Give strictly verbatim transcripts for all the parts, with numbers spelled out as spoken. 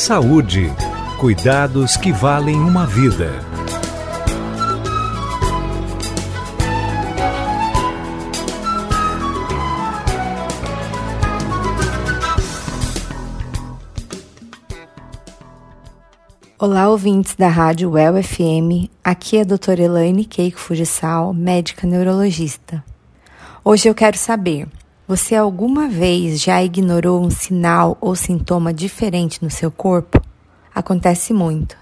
Saúde. Cuidados que valem uma vida. Olá, ouvintes da Rádio Well F M, aqui é a doutora Elaine Keiko Fujisawa, médica neurologista. Hoje eu quero saber, você alguma vez já ignorou um sinal ou sintoma diferente no seu corpo? Acontece muito.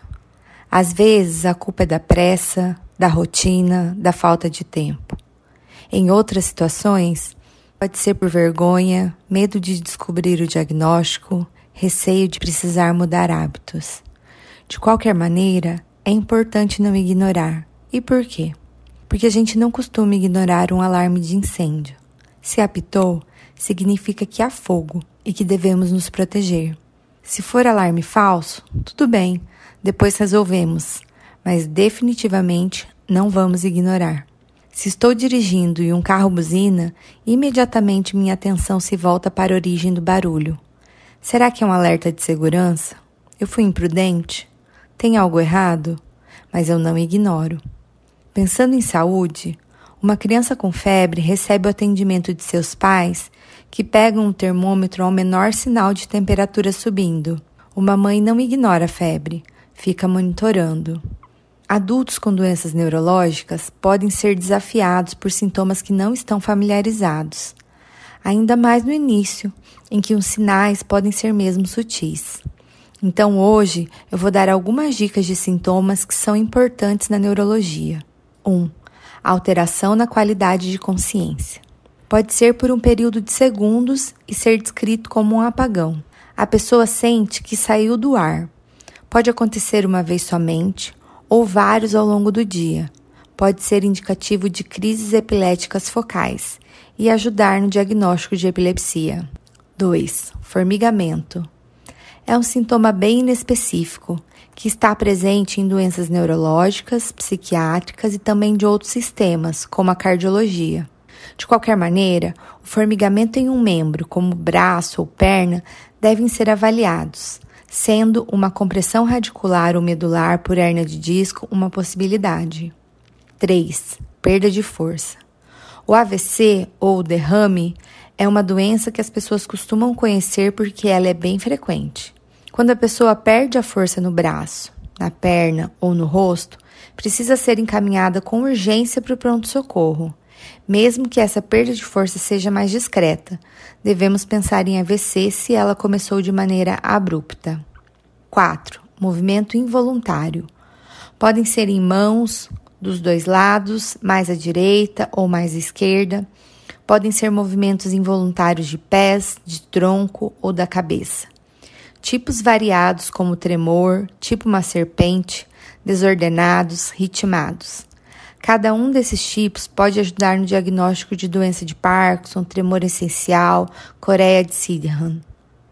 Às vezes a culpa é da pressa, da rotina, da falta de tempo. Em outras situações, pode ser por vergonha, medo de descobrir o diagnóstico, receio de precisar mudar hábitos. De qualquer maneira, é importante não ignorar. E por quê? Porque a gente não costuma ignorar um alarme de incêndio. Se apitou, significa que há fogo e que devemos nos proteger. Se for alarme falso, tudo bem, depois resolvemos, mas definitivamente não vamos ignorar. Se estou dirigindo e um carro buzina, imediatamente minha atenção se volta para a origem do barulho. Será que é um alerta de segurança? Eu fui imprudente? Tem algo errado? Mas eu não ignoro. Pensando em saúde, uma criança com febre recebe o atendimento de seus pais que pegam um termômetro ao menor sinal de temperatura subindo. Uma mãe não ignora a febre, fica monitorando. Adultos com doenças neurológicas podem ser desafiados por sintomas que não estão familiarizados, ainda mais no início, em que os sinais podem ser mesmo sutis. Então hoje eu vou dar algumas dicas de sintomas que são importantes na neurologia. um. Alteração na qualidade de consciência. Pode ser por um período de segundos e ser descrito como um apagão. A pessoa sente que saiu do ar. Pode acontecer uma vez somente ou vários ao longo do dia. Pode ser indicativo de crises epiléticas focais e ajudar no diagnóstico de epilepsia. dois. Formigamento. É um sintoma bem inespecífico, que está presente em doenças neurológicas, psiquiátricas e também de outros sistemas, como a cardiologia. De qualquer maneira, o formigamento em um membro, como braço ou perna, devem ser avaliados, sendo uma compressão radicular ou medular por hérnia de disco uma possibilidade. três. Perda de força. O A V C, ou derrame, é uma doença que as pessoas costumam conhecer porque ela é bem frequente. Quando a pessoa perde a força no braço, na perna ou no rosto, precisa ser encaminhada com urgência para o pronto-socorro. Mesmo que essa perda de força seja mais discreta, devemos pensar em A V C se ela começou de maneira abrupta. quatro. Movimento involuntário. Podem ser em mãos, dos dois lados, mais à direita ou mais à esquerda. Podem ser movimentos involuntários de pés, de tronco ou da cabeça. Tipos variados como tremor, tipo uma serpente, desordenados, ritmados. Cada um desses tipos pode ajudar no diagnóstico de doença de Parkinson, tremor essencial, coreia de Sirhan.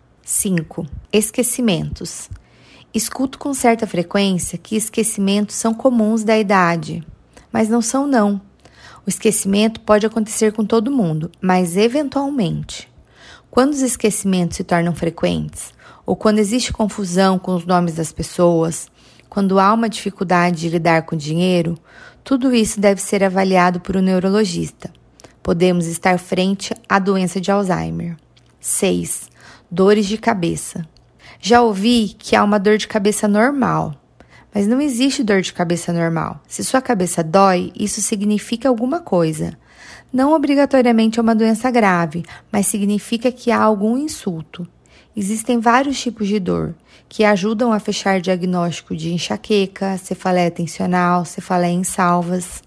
cinco. Esquecimentos. Escuto com certa frequência que esquecimentos são comuns da idade, mas não são não. O esquecimento pode acontecer com todo mundo, mas eventualmente. Quando os esquecimentos se tornam frequentes, ou quando existe confusão com os nomes das pessoas, quando há uma dificuldade de lidar com dinheiro, tudo isso deve ser avaliado por um neurologista. Podemos estar frente à doença de Alzheimer. seis. Dores de cabeça. Já ouvi que há uma dor de cabeça normal, mas não existe dor de cabeça normal. Se sua cabeça dói, isso significa alguma coisa. Não obrigatoriamente é uma doença grave, mas significa que há algum insulto. Existem vários tipos de dor, que ajudam a fechar diagnóstico de enxaqueca, cefaleia tensional, cefaleia em salvas.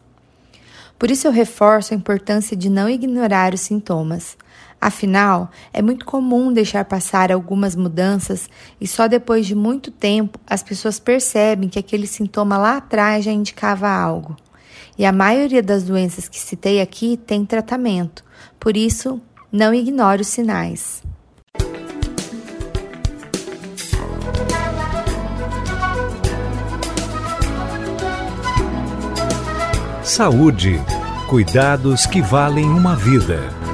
Por isso eu reforço a importância de não ignorar os sintomas. Afinal, é muito comum deixar passar algumas mudanças e só depois de muito tempo as pessoas percebem que aquele sintoma lá atrás já indicava algo. E a maioria das doenças que citei aqui tem tratamento, por isso não ignore os sinais. Saúde. Cuidados que valem uma vida.